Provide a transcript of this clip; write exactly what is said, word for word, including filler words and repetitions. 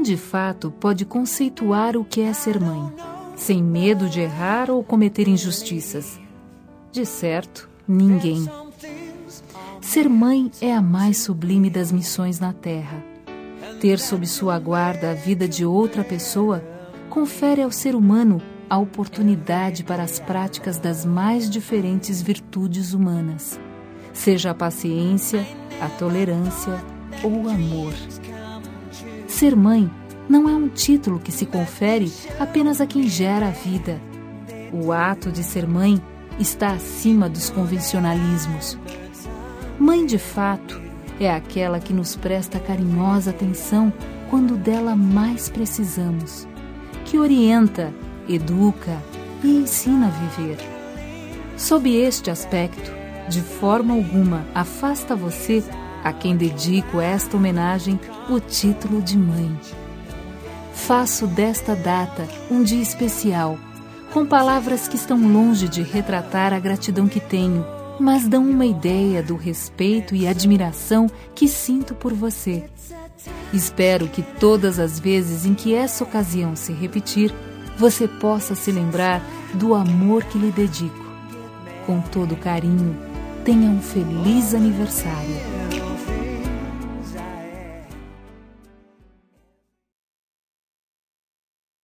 de fato pode conceituar o que é ser mãe, sem medo de errar ou cometer injustiças? De certo, ninguém. Ser mãe é a mais sublime das missões na Terra. Ter sob sua guarda a vida de outra pessoa confere ao ser humano a oportunidade para as práticas das mais diferentes virtudes humanas, seja a paciência, a tolerância ou o amor. Ser mãe não é um título que se confere apenas a quem gera a vida. O ato de ser mãe está acima dos convencionalismos. Mãe, de fato, é aquela que nos presta carinhosa atenção quando dela mais precisamos, que orienta, educa e ensina a viver. Sob este aspecto, de forma alguma afasta você a quem dedico esta homenagem o título de mãe. Faço desta data um dia especial, com palavras que estão longe de retratar a gratidão que tenho, mas dão uma ideia do respeito e admiração que sinto por você. Espero que todas as vezes em que essa ocasião se repetir, você possa se lembrar do amor que lhe dedico. Com todo carinho, tenha um feliz aniversário.